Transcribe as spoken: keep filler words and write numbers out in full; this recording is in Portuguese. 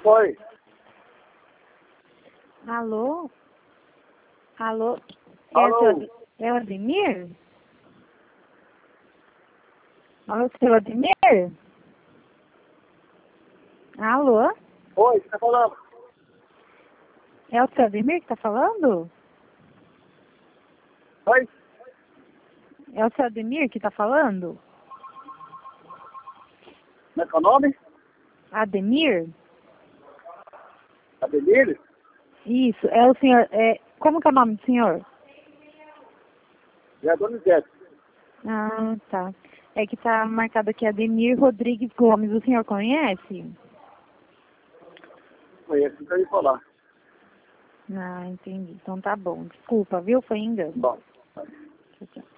Foi. Alô? Alô? É, Alô? o seu- é o Ademir? Alô, seu Ademir? Alô? Oi, você tá falando? É o seu Ademir que tá falando? Oi? É o seu Ademir que tá falando? Como é que é o nome? Ademir? Ademir? Isso, é o senhor. É, como que é o nome do senhor? É a Donizete. Ah, tá. É que tá marcado aqui Ademir Rodrigues Gomes. O senhor conhece? Conheço, não quero falar. Ah, entendi. Então tá bom. Desculpa, viu? Foi engano. Bom. Tchau, tchau.